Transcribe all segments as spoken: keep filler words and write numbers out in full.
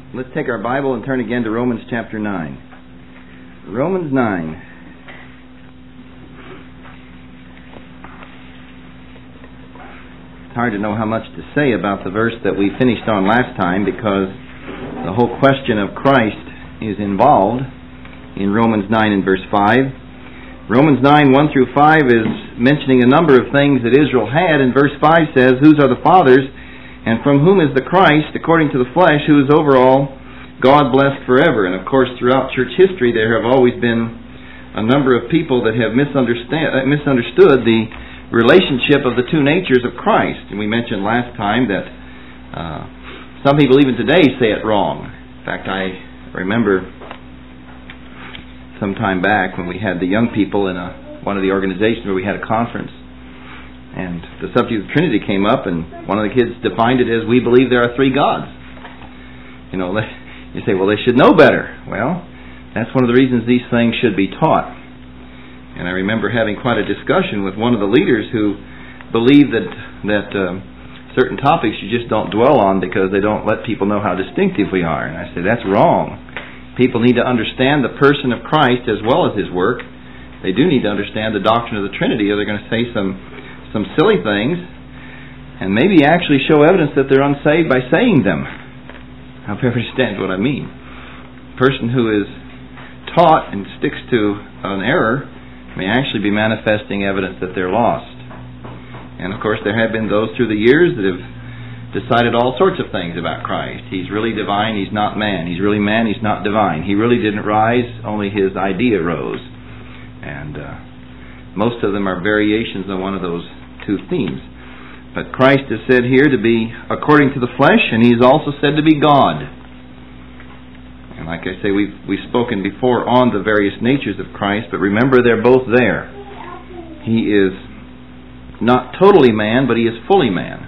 Let's take our Bible and turn again to Romans chapter nine. Romans nine. It's hard to know how much to say about the verse that we finished on last time because the whole question of Christ is involved in Romans nine and verse five. Romans nine, one through five is mentioning a number of things that Israel had, and verse five says, "Whose are the fathers, and from whom is the Christ, according to the flesh, who is over all, God blessed forever." And of course, throughout church history, there have always been a number of people that have misunderstand, misunderstood the relationship of the two natures of Christ. And we mentioned last time that uh, some people even today say it wrong. In fact, I remember some time back when we had the young people in a, one of the organizations where we had a conference, and the subject of the Trinity came up, and one of the kids defined it as, "We believe there are three gods." You know, you say, well, they should know better. Well, that's one of the reasons these things should be taught. And I remember having quite a discussion with one of the leaders who believed that that um, certain topics you just don't dwell on because they don't let people know how distinctive we are. And I said, that's wrong. People need to understand the person of Christ as well as His work. They do need to understand the doctrine of the Trinity, or they're going to say some some silly things, and maybe actually show evidence that they're unsaved by saying them. I hope you understand what I mean. A person who is taught and sticks to an error may actually be manifesting evidence that they're lost. And of course, there have been those through the years that have decided all sorts of things about Christ. He's really divine, He's not man. He's really man, He's not divine. He really didn't rise, only His idea rose. And uh, most of them are variations on one of those two themes. But Christ is said here to be according to the flesh, and He is also said to be God. And like I say, we've, we've spoken before on the various natures of Christ, but remember, they're both there. He is not totally man, but He is fully man.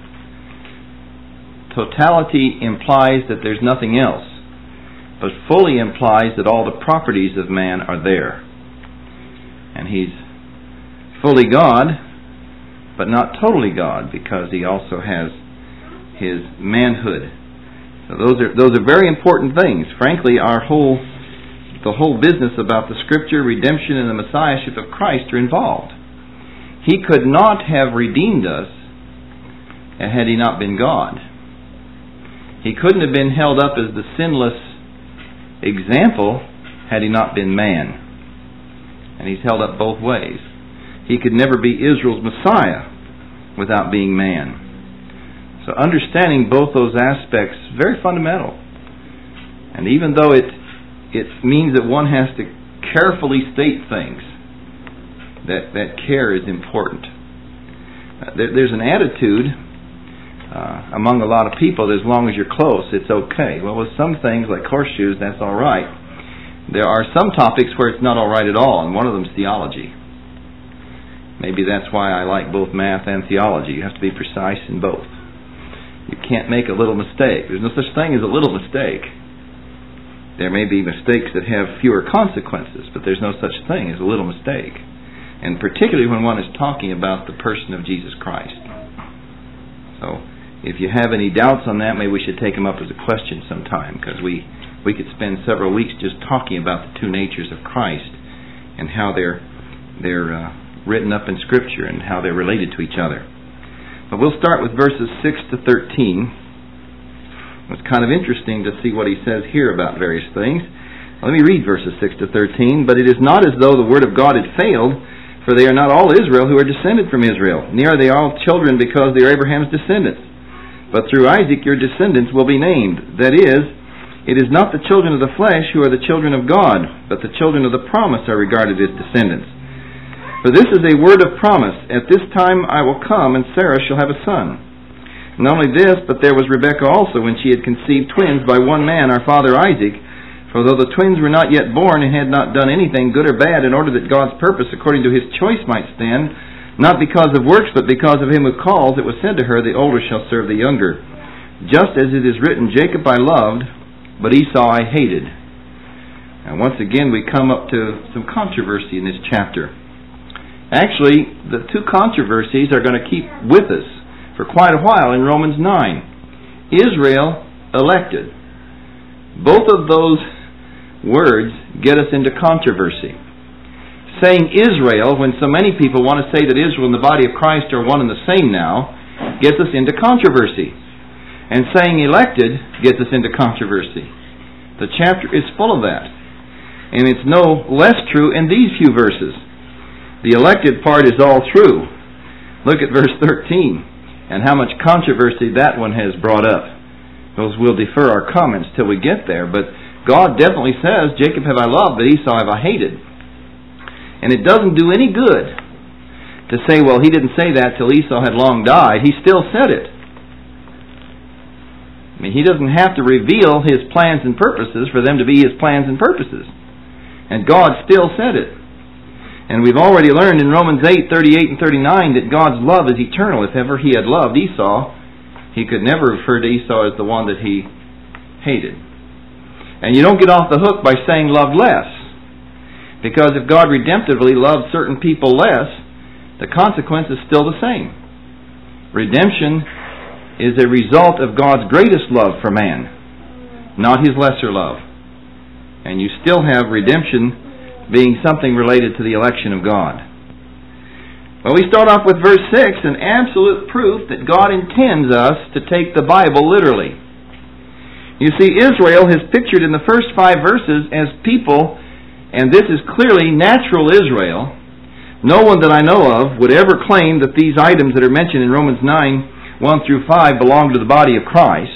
Totality implies that there's nothing else, but fully implies that all the properties of man are there. And He's fully God, but not totally God, because He also has His manhood. So those are those are very important things. Frankly, our whole the whole business about the Scripture, redemption, and the Messiahship of Christ are involved. He could not have redeemed us had He not been God. He couldn't have been held up as the sinless example had He not been man. And He's held up both ways. He could never be Israel's Messiah without being man. So understanding both those aspects is very fundamental. And even though it it means that one has to carefully state things, that, that care is important. Uh, there, there's an attitude uh, among a lot of people that as long as you're close, it's okay. Well, with some things like horseshoes, that's all right. There are some topics where it's not all right at all, and one of them is theology. Maybe that's why I like both math and theology. You have to be precise in both. You can't make a little mistake. There's no such thing as a little mistake. There may be mistakes that have fewer consequences, but there's no such thing as a little mistake. And particularly when one is talking about the person of Jesus Christ. So, if you have any doubts on that, maybe we should take them up as a question sometime, because we, we could spend several weeks just talking about the two natures of Christ and how they're they're uh, written up in Scripture and how they're related to each other. But we'll start with verses six to thirteen. It's kind of interesting to see what he says here about various things. Let me read verses six to thirteen. "But it is not as though the word of God had failed, for they are not all Israel who are descended from Israel. Neither are they all children because they are Abraham's descendants. But through Isaac your descendants will be named. That is, it is not the children of the flesh who are the children of God, but the children of the promise are regarded as descendants. For this is a word of promise. At this time I will come, and Sarah shall have a son. Not only this, but there was Rebekah also, when she had conceived twins by one man, our father Isaac. For though the twins were not yet born, and had not done anything good or bad, in order that God's purpose according to His choice might stand, not because of works, but because of Him who calls, it was said to her, the older shall serve the younger. Just as it is written, Jacob I loved, but Esau I hated." And once again we come up to some controversy in this chapter. Actually, the two controversies are going to keep with us for quite a while in Romans nine. Israel elected. Both of those words get us into controversy. Saying Israel, when so many people want to say that Israel and the body of Christ are one and the same now, gets us into controversy. And saying elected gets us into controversy. The chapter is full of that. And it's no less true in these few verses. The elected part is all true. Look at verse thirteen and how much controversy that one has brought up. Those we'll defer our comments till we get there, but God definitely says, Jacob have I loved, but Esau have I hated. And it doesn't do any good to say, well, he didn't say that till Esau had long died. He still said it. I mean, he doesn't have to reveal his plans and purposes for them to be his plans and purposes. And God still said it. And we've already learned in Romans eight, thirty-eight and thirty-nine that God's love is eternal. If ever He had loved Esau, He could never refer to Esau as the one that He hated. And you don't get off the hook by saying loved less. Because if God redemptively loved certain people less, the consequence is still the same. Redemption is a result of God's greatest love for man, not His lesser love. And you still have redemption being something related to the election of God. Well, we start off with verse six, an absolute proof that God intends us to take the Bible literally. You see, Israel is pictured in the first five verses as people, and this is clearly natural Israel. No one that I know of would ever claim that these items that are mentioned in Romans nine, one through five belong to the body of Christ.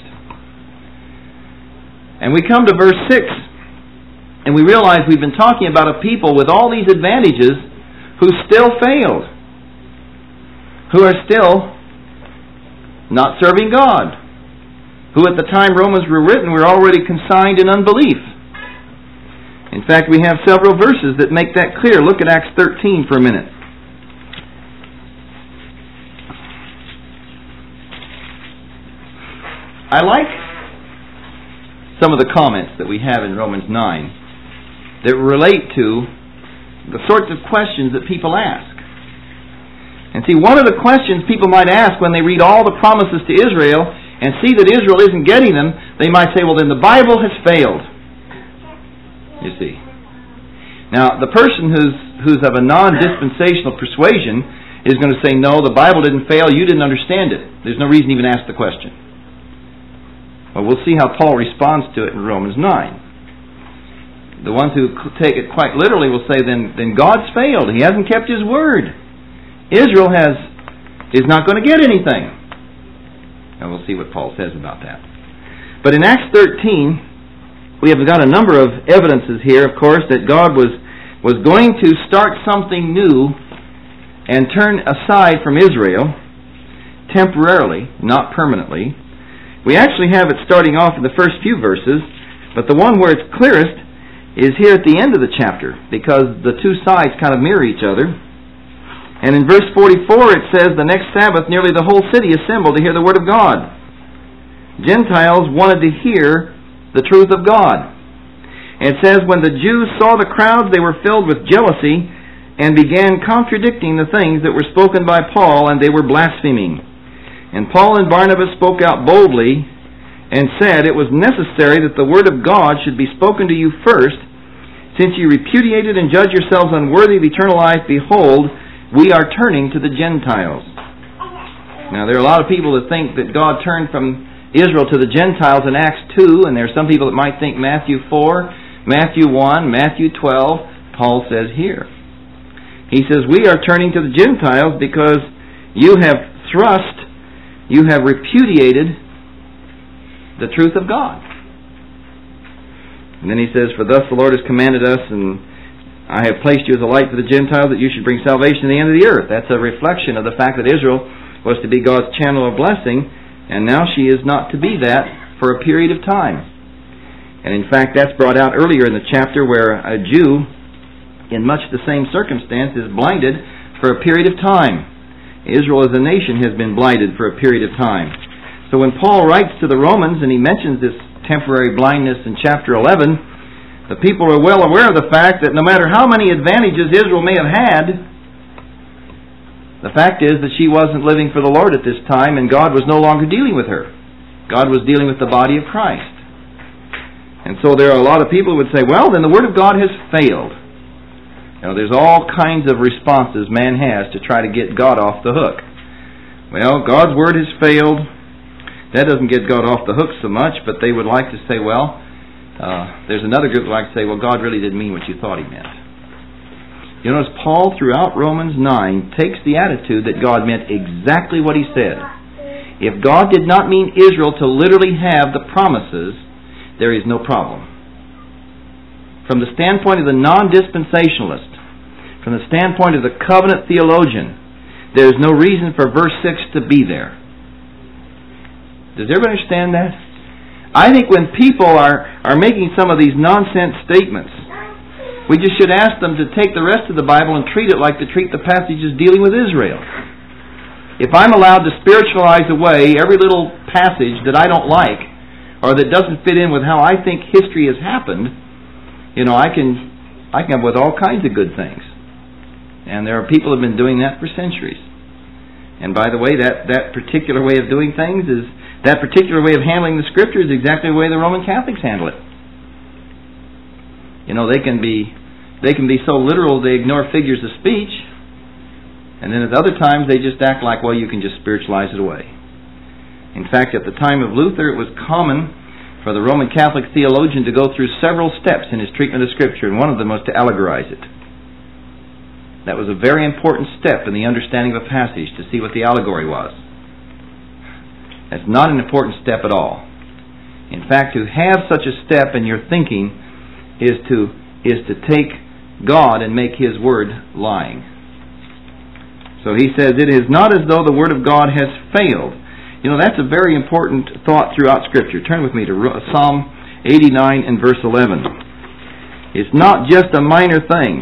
And we come to verse six, and we realize we've been talking about a people with all these advantages who still failed, who are still not serving God, who at the time Romans were written were already consigned in unbelief. In fact, we have several verses that make that clear. Look at Acts thirteen for a minute. I like some of the comments that we have in Romans nine that relate to the sorts of questions that people ask. And see, one of the questions people might ask when they read all the promises to Israel and see that Israel isn't getting them, they might say, well, then the Bible has failed. You see. Now, the person who's who's of a non-dispensational persuasion is going to say, no, the Bible didn't fail, you didn't understand it. There's no reason to even ask the question. Well, we'll see how Paul responds to it in Romans nine. The ones who take it quite literally will say, then, then God's failed. He hasn't kept His word. Israel has is not going to get anything. And we'll see what Paul says about that. But in Acts thirteen, we have got a number of evidences here, of course, that God was, was going to start something new and turn aside from Israel temporarily, not permanently. We actually have it starting off in the first few verses, but the one where it's clearest is here at the end of the chapter, because the two sides kind of mirror each other. And in verse forty-four it says, the next Sabbath nearly the whole city assembled to hear the word of God. Gentiles wanted to hear the truth of God. And it says, when the Jews saw the crowds, they were filled with jealousy and began contradicting the things that were spoken by Paul, and they were blaspheming. And Paul and Barnabas spoke out boldly and said, it was necessary that the word of God should be spoken to you first. Since you repudiated and judge yourselves unworthy of eternal life, behold, we are turning to the Gentiles. Now, there are a lot of people that think that God turned from Israel to the Gentiles in Acts two, and there are some people that might think Matthew four, Matthew one, Matthew twelve. Paul says here. He says, we are turning to the Gentiles because you have thrust, you have repudiated the truth of God. And then he says, for thus the Lord has commanded us, and I have placed you as a light for the Gentiles, that you should bring salvation to the end of the earth. That's a reflection of the fact that Israel was to be God's channel of blessing, and now she is not to be that for a period of time. And in fact, that's brought out earlier in the chapter where a Jew, in much the same circumstance, is blinded for a period of time. Israel as a nation has been blinded for a period of time. So when Paul writes to the Romans and he mentions this temporary blindness in chapter eleven, the people are well aware of the fact that no matter how many advantages Israel may have had, the fact is that she wasn't living for the Lord at this time, and God was no longer dealing with her. God was dealing with the body of Christ. And so there are a lot of people who would say, well, then the Word of God has failed. You know, there's all kinds of responses man has to try to get God off the hook. Well, God's Word has failed. That doesn't get God off the hook so much, but they would like to say, well, uh, there's another group that would like to say, well, God really didn't mean what you thought He meant. You notice Paul, throughout Romans nine, takes the attitude that God meant exactly what he said. If God did not mean Israel to literally have the promises, there is no problem. From the standpoint of the non-dispensationalist, from the standpoint of the covenant theologian, there is no reason for verse six to be there. Does everybody understand that? I think when people are, are making some of these nonsense statements, we just should ask them to take the rest of the Bible and treat it like they treat the passages dealing with Israel. If I'm allowed to spiritualize away every little passage that I don't like, or that doesn't fit in with how I think history has happened, you know, I can I can come up with all kinds of good things. And there are people who have been doing that for centuries. And by the way, that, that particular way of doing things is, that particular way of handling the Scripture is exactly the way the Roman Catholics handle it. You know, they can be they can be so literal they ignore figures of speech, and then at other times they just act like, well, you can just spiritualize it away. In fact, at the time of Luther, it was common for the Roman Catholic theologian to go through several steps in his treatment of Scripture, and one of them was to allegorize it. That was a very important step in the understanding of a passage, to see what the allegory was. That's not an important step at all. In fact, to have such a step in your thinking is to is to take God and make His Word lying. So he says, it is not as though the Word of God has failed. You know, that's a very important thought throughout Scripture. Turn with me to Psalm eighty-nine and verse eleven. It's not just a minor thing.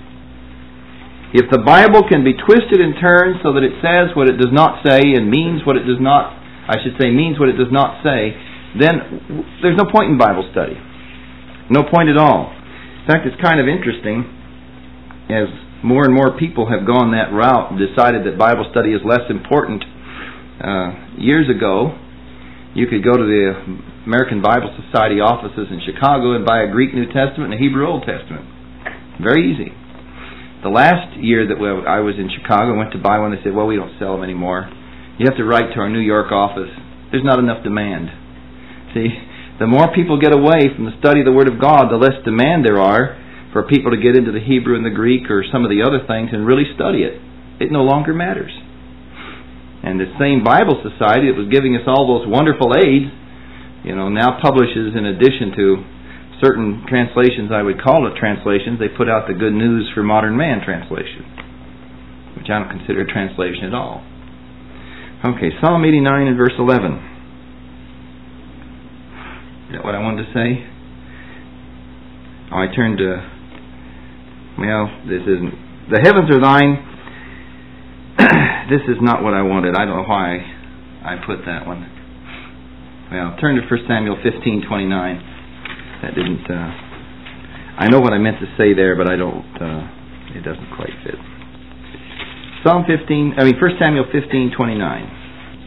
If the Bible can be twisted and turned so that it says what it does not say and means what it does not, I should say, means what it does not say, then there's no point in Bible study. No point at all. In fact, it's kind of interesting, as more and more people have gone that route and decided that Bible study is less important. Uh, years ago, you could go to the American Bible Society offices in Chicago and buy a Greek New Testament and a Hebrew Old Testament. Very easy. The last year that I was in Chicago, I went to buy one. They said, well, we don't sell them anymore. You have to write to our New York office. There's not enough demand. See, the more people get away from the study of the Word of God, the less demand there are for people to get into the Hebrew and the Greek or some of the other things and really study it. It no longer matters. And the same Bible Society that was giving us all those wonderful aids, you know, now publishes, in addition to certain translations, I would call it translations, they put out the Good News for Modern Man translation, which I don't consider a translation at all. Okay, Psalm eighty-nine and verse eleven. Is that what I wanted to say? Oh, I turned to, well, this isn't, the heavens are thine. This is not what I wanted. I don't know why I put that one. Well, turn to First Samuel fifteen twenty-nine. That didn't, uh, I know what I meant to say there, but I don't, uh, it doesn't quite fit. Psalm fifteen, I mean First Samuel fifteen twenty-nine.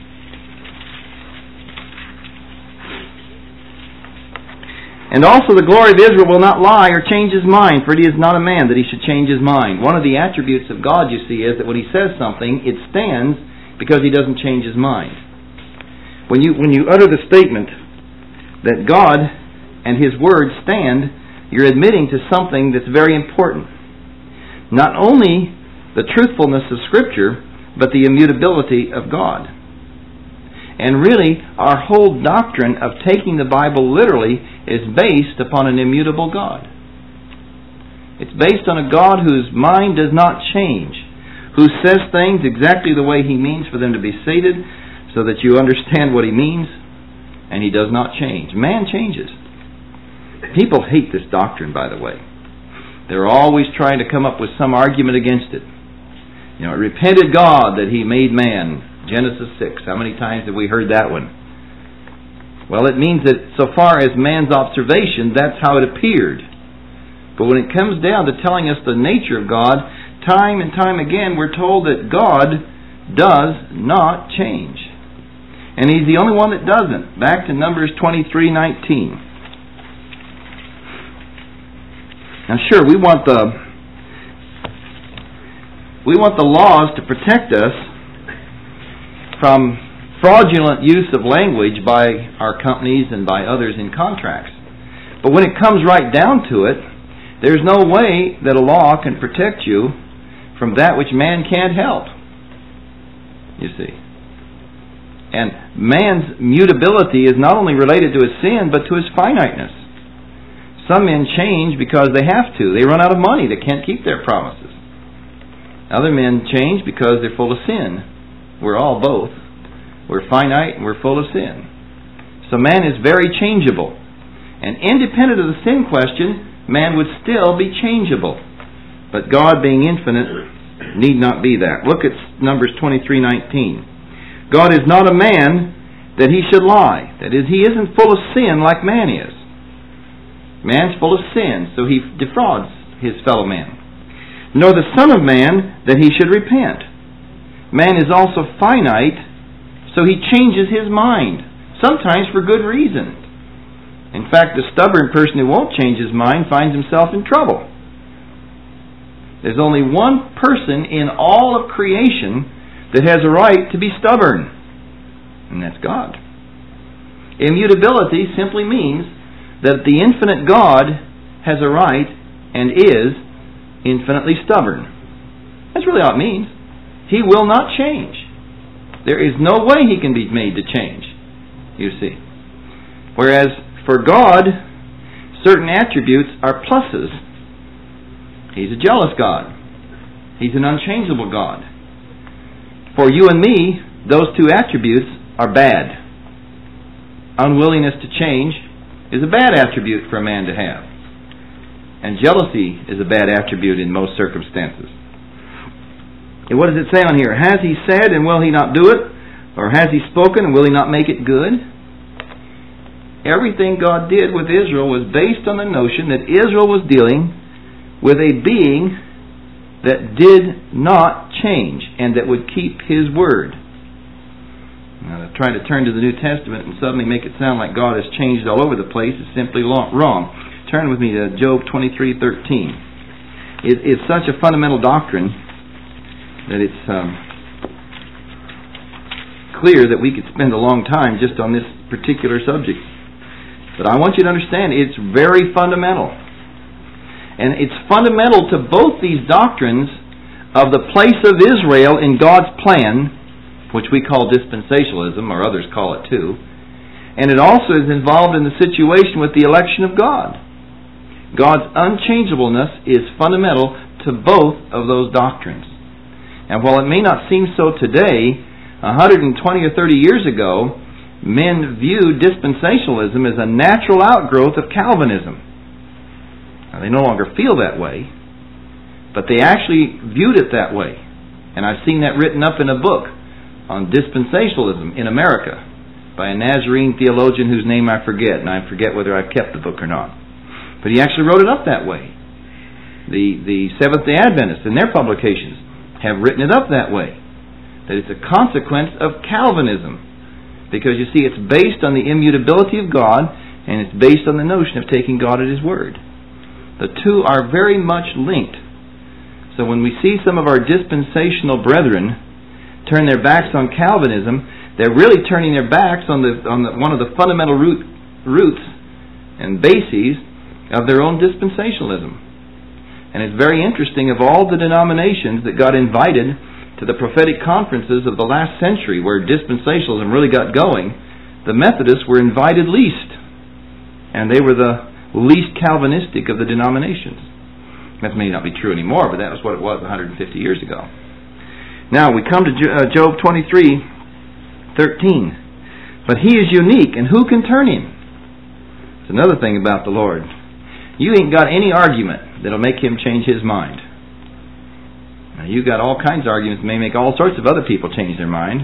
And also the glory of Israel will not lie or change his mind, for he is not a man that he should change his mind. One of the attributes of God, you see, is that when he says something, it stands because he doesn't change his mind. When you when you utter the statement that God and His Word stand, you're admitting to something that's very important. Not only the truthfulness of Scripture, but the immutability of God. And really, our whole doctrine of taking the Bible literally is based upon an immutable God. It's based on a God whose mind does not change, who says things exactly the way He means for them to be stated, so that you understand what He means, and He does not change. Man changes. People hate this doctrine, by the way. They're always trying to come up with some argument against it. You know, it repented God that He made man. Genesis six. How many times have we heard that one? Well, it means that so far as man's observation, that's how it appeared. But when it comes down to telling us the nature of God, time and time again we're told that God does not change. And He's the only one that doesn't. Back to Numbers twenty-three nineteen. Now sure, we want the we want the laws to protect us from fraudulent use of language by our companies and by others in contracts. But when it comes right down to it, there's no way that a law can protect you from that which man can't help. You see. And man's mutability is not only related to his sin, but to his finiteness. Some men change because they have to. They run out of money. They can't keep their promises. Other men change because they're full of sin. We're all both. We're finite and we're full of sin. So man is very changeable. And independent of the sin question, man would still be changeable. But God, being infinite, need not be that. Look at Numbers twenty-three nineteen. God is not a man that he should lie. That is, he isn't full of sin like man is. Man's full of sin, so he defrauds his fellow man. Nor the Son of Man that he should repent. Man is also finite, so he changes his mind, sometimes for good reason. In fact, the stubborn person who won't change his mind finds himself in trouble. There's only one person in all of creation that has a right to be stubborn, and that's God. Immutability simply means that the infinite God has a right and is infinitely stubborn. That's really all it means. He will not change. There is no way he can be made to change, you see. Whereas for God, certain attributes are pluses. He's a jealous God. He's an unchangeable God. For you and me, those two attributes are bad. Unwillingness to change is a bad attribute for a man to have. And jealousy is a bad attribute in most circumstances. And what does it say on here? Has he said and will he not do it? Or has he spoken and will he not make it good? Everything God did with Israel was based on the notion that Israel was dealing with a being that did not change and that would keep his word. Now, trying to turn to the New Testament and suddenly make it sound like God has changed all over the place is simply wrong. Turn with me to Job twenty-three thirteen. It, it's such a fundamental doctrine that it's um, clear that we could spend a long time just on this particular subject. But I want you to understand it's very fundamental. And it's fundamental to both these doctrines of the place of Israel in God's plan, which we call dispensationalism, or others call it too. And it also is involved in the situation with the election of God. God's unchangeableness is fundamental to both of those doctrines. And while it may not seem so today, one hundred twenty or thirty years ago, men viewed dispensationalism as a natural outgrowth of Calvinism. Now, they no longer feel that way, but they actually viewed it that way. And I've seen that written up in a book on dispensationalism in America by a Nazarene theologian whose name I forget, and I forget whether I've kept the book or not. But he actually wrote it up that way. The, the Seventh-day Adventists in their publications have written it up that way, that it's a consequence of Calvinism. Because you see, it's based on the immutability of God, and it's based on the notion of taking God at His word. The two are very much linked. So when we see some of our dispensational brethren turn their backs on Calvinism, they're really turning their backs on the on the, one of the fundamental root, roots and bases of their own dispensationalism. And it's very interesting, of all the denominations that got invited to the prophetic conferences of the last century where dispensationalism really got going, the Methodists were invited least. And they were the least Calvinistic of the denominations. That may not be true anymore, but that was what it was one hundred fifty years ago. Now we come to Job twenty-three thirteen. But he is unique, and who can turn him? It's another thing about the Lord. You ain't got any argument that'll make him change his mind. Now, you got all kinds of arguments that may make all sorts of other people change their mind.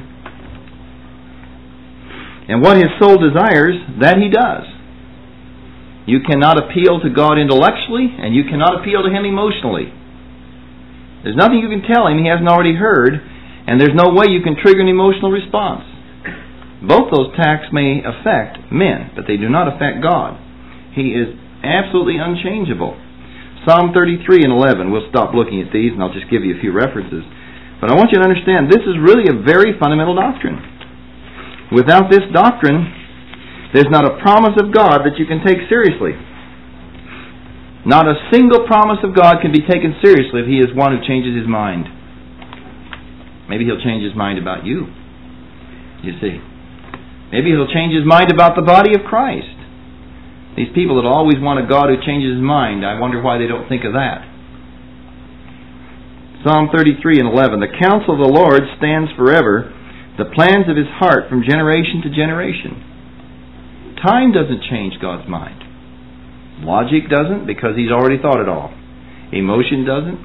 And what his soul desires, that he does. You cannot appeal to God intellectually, and you cannot appeal to Him emotionally. There's nothing you can tell Him He hasn't already heard, and there's no way you can trigger an emotional response. Both those tacks may affect men, but they do not affect God. He is absolutely unchangeable. Psalm thirty-three and eleven. We'll stop looking at these and I'll just give you a few references. But I want you to understand this is really a very fundamental doctrine. Without this doctrine, there's not a promise of God that you can take seriously. Not a single promise of God can be taken seriously if He is one who changes His mind. Maybe He'll change His mind about you. You see. Maybe He'll change His mind about the body of Christ. These people that always want a God who changes His mind, I wonder why they don't think of that. Psalm thirty-three and eleven. The counsel of the Lord stands forever, the plans of His heart from generation to generation. Time doesn't change God's mind. Logic doesn't, because He's already thought it all. Emotion doesn't.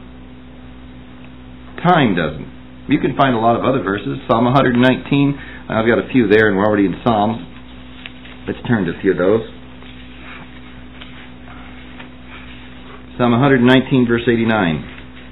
Time doesn't. You can find a lot of other verses. Psalm one nineteen. I've got a few there, and we're already in Psalms. Let's turn to a few of those. Psalm one nineteen, verse eighty-nine.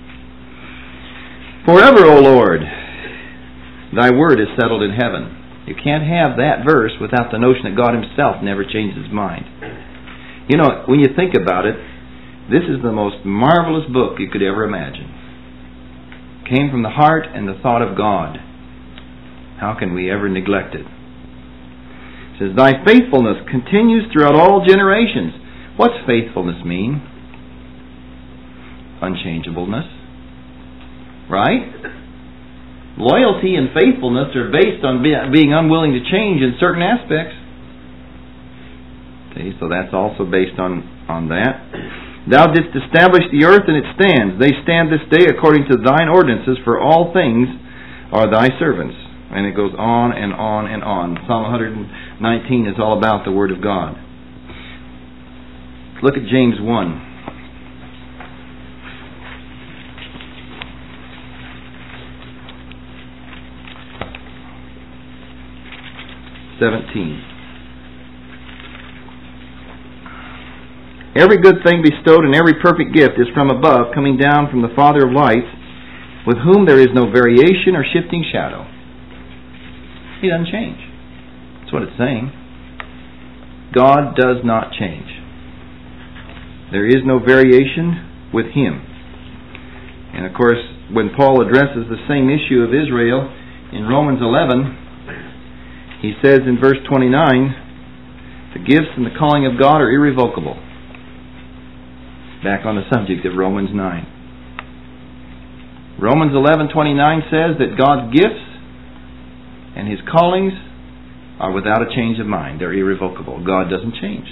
Forever, O Lord, Thy word is settled in heaven. You can't have that verse without the notion that God Himself never changes His mind. You know, when you think about it, this is the most marvelous book you could ever imagine. It came from the heart and the thought of God. How can we ever neglect it? It says, Thy faithfulness continues throughout all generations. What's faithfulness mean? Unchangeableness. Right? Loyalty and faithfulness are based on be, being unwilling to change in certain aspects. Okay, so that's also based on, on that. Thou didst establish the earth and it stands. They stand this day according to Thine ordinances, for all things are Thy servants. And it goes on and on and on. Psalm one nineteen is all about the Word of God. Let's look at James one. seventeen. Every good thing bestowed and every perfect gift is from above, coming down from the Father of lights, with whom there is no variation or shifting shadow. He doesn't change. That's what it's saying. God does not change. There is no variation with Him. And of course, when Paul addresses the same issue of Israel in Romans eleven, he says in verse twenty-nine, the gifts and the calling of God are irrevocable. Back on the subject of Romans nine. Romans eleven twenty-nine says that God's gifts and His callings are without a change of mind. They're irrevocable. God doesn't change.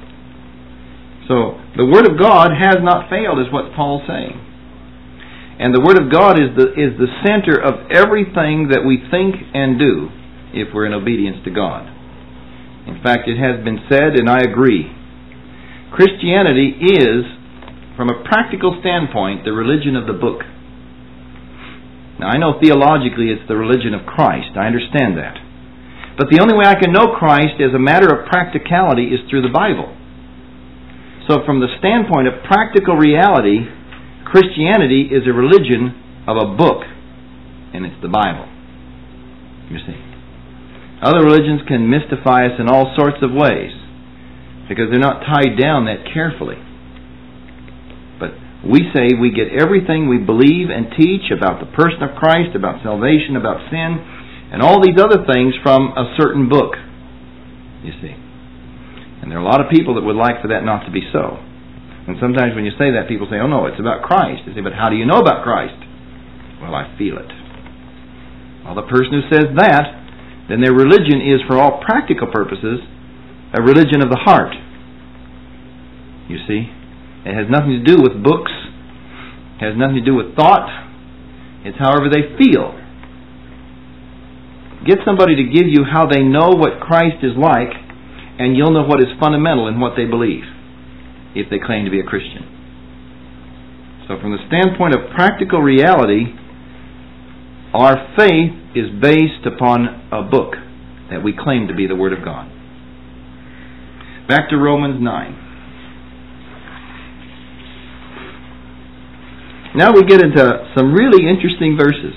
So, the Word of God has not failed, is what Paul's saying. And the Word of God is the, is the center of everything that we think and do, if we're in obedience to God. In fact, it has been said, and I agree, Christianity is, from a practical standpoint, the religion of the book. Now, I know theologically it's the religion of Christ. I understand that. But the only way I can know Christ as a matter of practicality is through the Bible. So from the standpoint of practical reality, Christianity is a religion of a book, and it's the Bible. You see. Other religions can mystify us in all sorts of ways because they're not tied down that carefully. But we say we get everything we believe and teach about the person of Christ, about salvation, about sin, and all these other things from a certain book. You see. And there are a lot of people that would like for that not to be so. And sometimes when you say that, people say, oh no, it's about Christ. They say, but how do you know about Christ? Well, I feel it. Well, the person who says that, then their religion is, for all practical purposes, a religion of the heart. You see? It has nothing to do with books. It has nothing to do with thought. It's however they feel. Get somebody to give you how they know what Christ is like, and you'll know what is fundamental in what they believe, if they claim to be a Christian. So from the standpoint of practical reality, our faith is based upon a book that we claim to be the Word of God. Back to Romans nine. Now we get into some really interesting verses.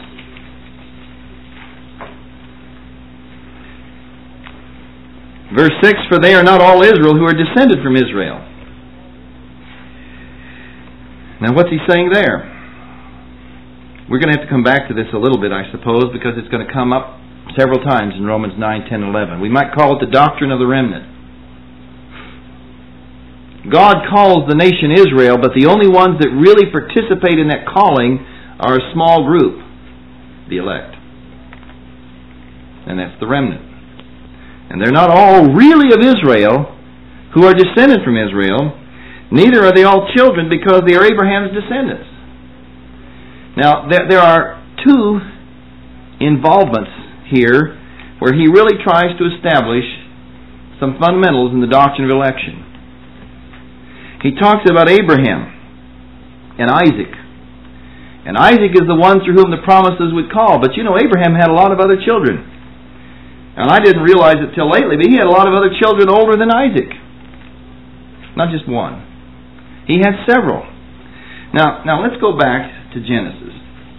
Verse six, for they are not all Israel who are descended from Israel. Now what's he saying there? We're going to have to come back to this a little bit, I suppose, because it's going to come up several times in Romans nine, ten, eleven. We might call it the doctrine of the remnant. God calls the nation Israel, but the only ones that really participate in that calling are a small group, the elect. And that's the remnant. And they're not all really of Israel who are descended from Israel. Neither are they all children because they are Abraham's descendants. Now, there, there are two involvements here where he really tries to establish some fundamentals in the doctrine of election. He talks about Abraham and Isaac. And Isaac is the one through whom the promises would call. But you know, Abraham had a lot of other children. And I didn't realize it till lately, but he had a lot of other children older than Isaac. Not just one. He had several. Now, now let's go back to Genesis.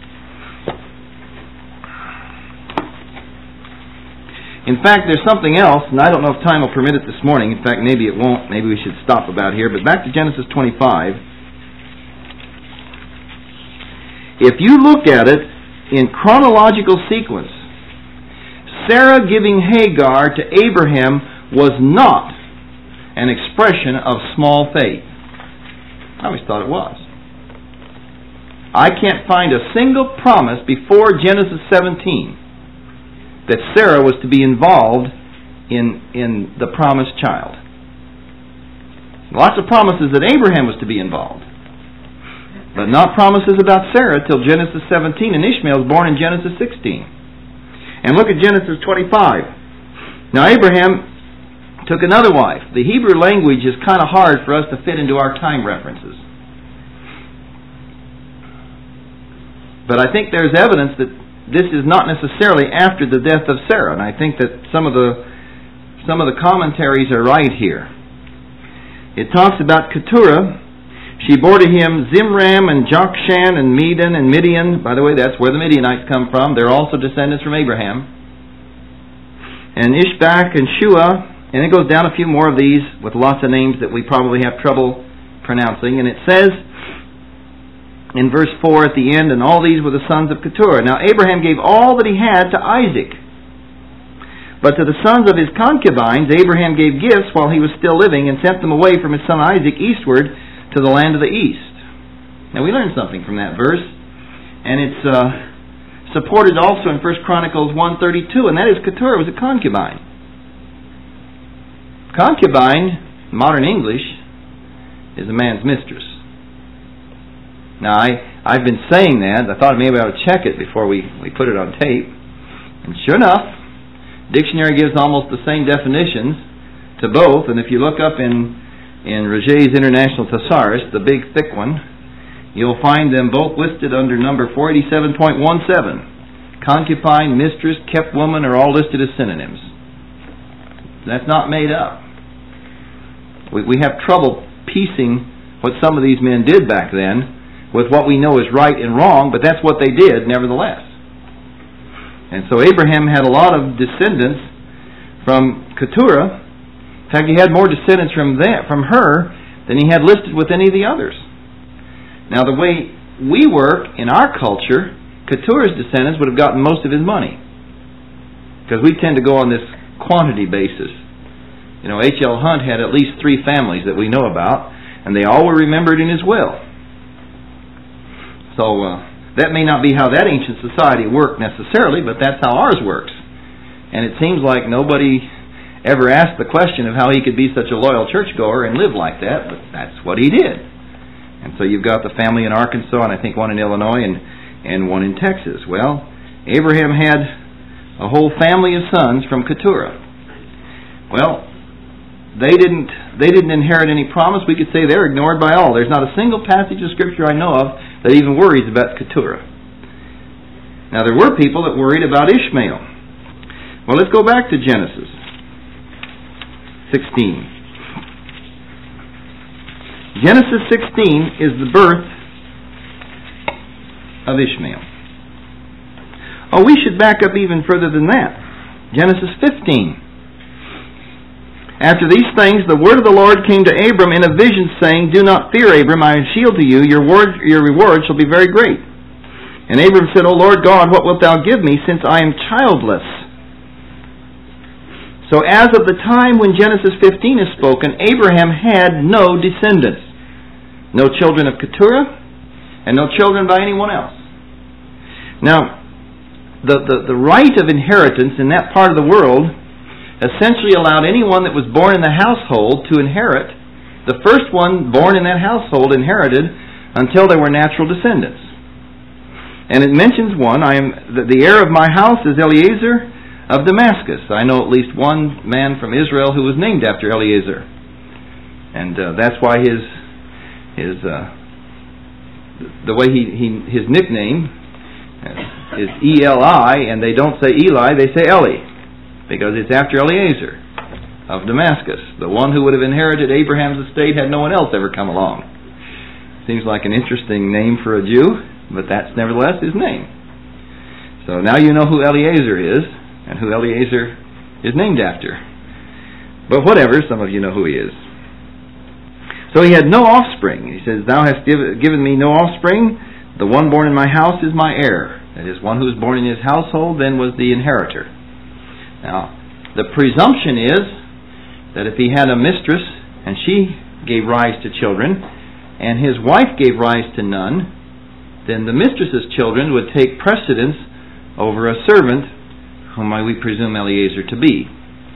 In fact, there's something else, and I don't know if time will permit it this morning. In fact, maybe it won't. Maybe we should stop about here. But back to Genesis twenty-five. If you look at it in chronological sequence, Sarah giving Hagar to Abraham was not an expression of small faith. I always thought it was. I can't find a single promise before Genesis seventeen that Sarah was to be involved in, in the promised child. Lots of promises that Abraham was to be involved, but not promises about Sarah till Genesis seventeen, and Ishmael was born in Genesis sixteen. And look at Genesis twenty-five. Now Abraham took another wife. The Hebrew language is kind of hard for us to fit into our time references. But I think there's evidence that this is not necessarily after the death of Sarah, and I think that some of the some of the commentaries are right here. It talks about Keturah. She bore to him Zimram and Jokshan and Medan and Midian. By the way, that's where the Midianites come from. They're also descendants from Abraham. And Ishbak and Shua. And it goes down a few more of these with lots of names that we probably have trouble pronouncing. And it says in verse four at the end, and all these were the sons of Keturah. Now Abraham gave all that he had to Isaac. But to the sons of his concubines Abraham gave gifts while he was still living, and sent them away from his son Isaac eastward to the land of the east. Now we learned something from that verse, and it's uh, supported also in First Chronicles one thirty-two, and that is Keturah was a concubine. Concubine, in modern English, is a man's mistress. Now I, I've been saying that. I thought maybe I would check it before we, we put it on tape. And sure enough, dictionary gives almost the same definitions to both, and if you look up in In Roget's International Thesaurus, the big thick one, you'll find them both listed under number four eighty-seven point one seven. Concubine, mistress, kept woman are all listed as synonyms. That's not made up. We, we have trouble piecing what some of these men did back then with what we know is right and wrong, but that's what they did nevertheless. And so Abraham had a lot of descendants from Keturah. In fact, he had more descendants from that, from her than he had listed with any of the others. Now, the way we work in our culture, Keturah's descendants would have gotten most of his money, because we tend to go on this quantity basis. You know, H L Hunt had at least three families that we know about, and they all were remembered in his will. So uh, that may not be how that ancient society worked necessarily, but that's how ours works. And it seems like nobody ever asked the question of how he could be such a loyal churchgoer and live like that, but that's what he did. And so you've got the family in Arkansas, and I think one in Illinois, and, and one in Texas. Well, Abraham had a whole family of sons from Keturah. Well, they didn't they didn't inherit any promise. We could say they're ignored by all. There's not a single passage of Scripture I know of that even worries about Keturah. Now, there were people that worried about Ishmael. Well, let's go back to Genesis sixteen. Genesis sixteen is the birth of Ishmael. Oh, we should back up even further than that. Genesis fifteen. After these things, the word of the Lord came to Abram in a vision, saying, Do not fear, Abram, I am shield to you. Your word, your reward shall be very great. And Abram said, O Lord God, what wilt thou give me, since I am childless? So as of the time when Genesis fifteen is spoken, Abraham had no descendants. No children of Keturah, and no children by anyone else. Now, the, the, the right of inheritance in that part of the world essentially allowed anyone that was born in the household to inherit. The first one born in that household inherited until there were natural descendants. And it mentions one, I am the, the heir of my house is Eliezer of Damascus. I know at least one man from Israel who was named after Eliezer. And uh, that's why his his uh, the way he, he his nickname is E L I, and they don't say Eli, they say Eli, because it's after Eliezer of Damascus. The one who would have inherited Abraham's estate had no one else ever come along. Seems like an interesting name for a Jew, but that's nevertheless his name. So now you know who Eliezer is, and who Eliezer is named after. But whatever, some of you know who he is. So he had no offspring. He says, Thou hast give, given me no offspring. The one born in my house is my heir. That is, one who was born in his household then was the inheritor. Now, the presumption is that if he had a mistress and she gave rise to children, and his wife gave rise to none, then the mistress's children would take precedence over a servant whom we presume Eliezer to be.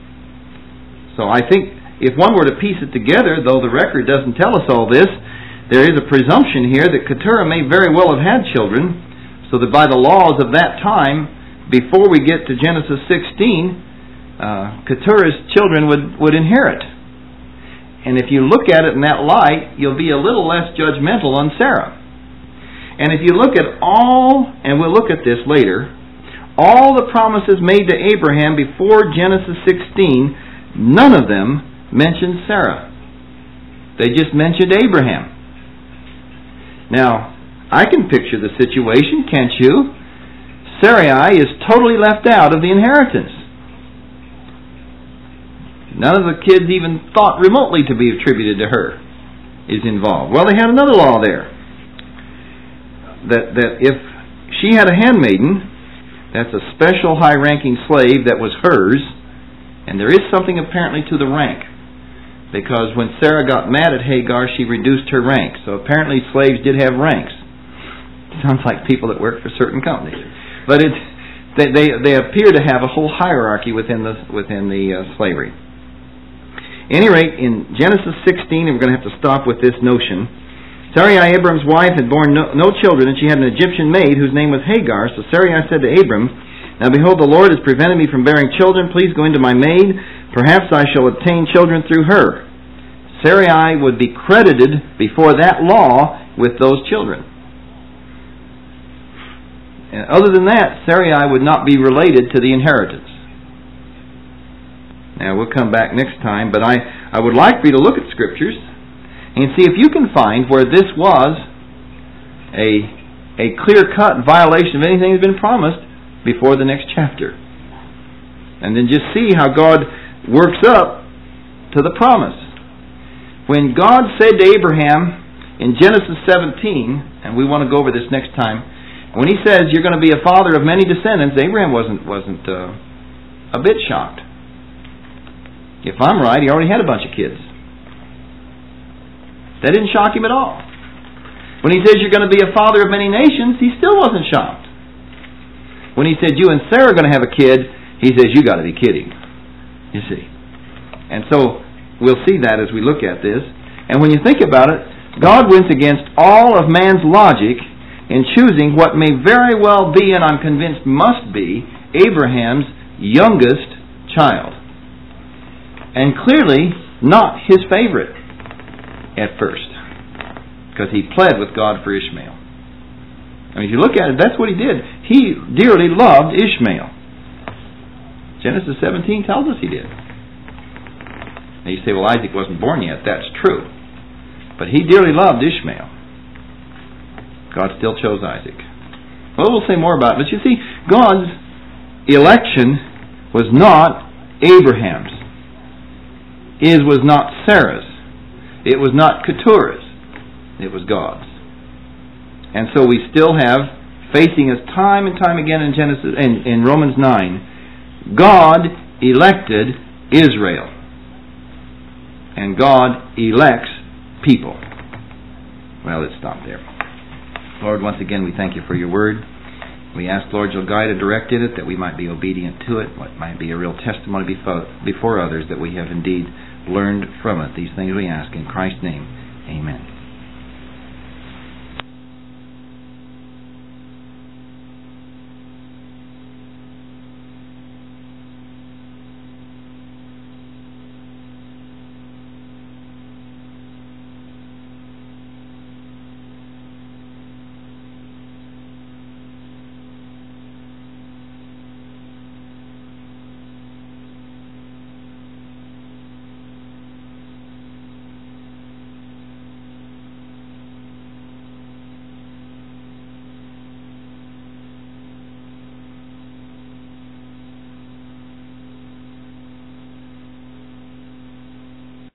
So I think if one were to piece it together, though the record doesn't tell us all this, there is a presumption here that Keturah may very well have had children, so that by the laws of that time, before we get to Genesis sixteen, uh, Keturah's children would, would inherit. And if you look at it in that light, you'll be a little less judgmental on Sarah. And if you look at all, and we'll look at this later, all the promises made to Abraham before Genesis sixteen, none of them mentioned Sarah. They just mentioned Abraham. Now, I can picture the situation, can't you? Sarai is totally left out of the inheritance. None of the kids even thought remotely to be attributed to her is involved. Well, they had another law there. That, that if she had a handmaiden, that's a special high-ranking slave that was hers, and there is something apparently to the rank, because when Sarah got mad at Hagar, she reduced her rank. So apparently slaves did have ranks. Sounds like people that work for certain companies, but it they they, they appear to have a whole hierarchy within the within the uh, slavery. At any rate, in Genesis sixteen, and we're going to have to stop with this notion. Sarai, Abram's wife, had borne no, no children, and she had an Egyptian maid whose name was Hagar. So Sarai said to Abram, Now behold, the Lord has prevented me from bearing children. Please go into my maid. Perhaps I shall obtain children through her. Sarai would be credited before that law with those children. And other than that, Sarai would not be related to the inheritance. Now we'll come back next time, but I, I would like for you to look at Scriptures and see if you can find where this was a, a clear-cut violation of anything that's been promised before the next chapter. And then just see how God works up to the promise. When God said to Abraham in Genesis seventeen, and we want to go over this next time, when He says you're going to be a father of many descendants, Abraham wasn't, wasn't uh, a bit shocked. If I'm right, he already had a bunch of kids. That didn't shock him at all. When he says you're going to be a father of many nations, he still wasn't shocked. When he said you and Sarah are going to have a kid, he says you got to be kidding. You see. And so we'll see that as we look at this. And when you think about it, God went against all of man's logic in choosing what may very well be, and I'm convinced must be, Abraham's youngest child. And clearly not his favorite at first, because he pled with God for Ishmael. I mean, if you look at it, that's what he did. He dearly loved Ishmael. Genesis seventeen tells us he did. Now you say, well, Isaac wasn't born yet. That's true. But he dearly loved Ishmael. God still chose Isaac. Well, we'll say more about it. But you see, God's election was not Abraham's. is was not Sarah's. It was not Keturah's. It was God's. And so we still have, facing us time and time again in Genesis, in, in Romans nine, God elected Israel. And God elects people. Well, let's stop there. Lord, once again we thank you for your word. We ask, Lord, you'll guide and direct in it, that we might be obedient to it, what might be a real testimony before, before others, that we have indeed learned from it. These things we ask in Christ's name. Amen.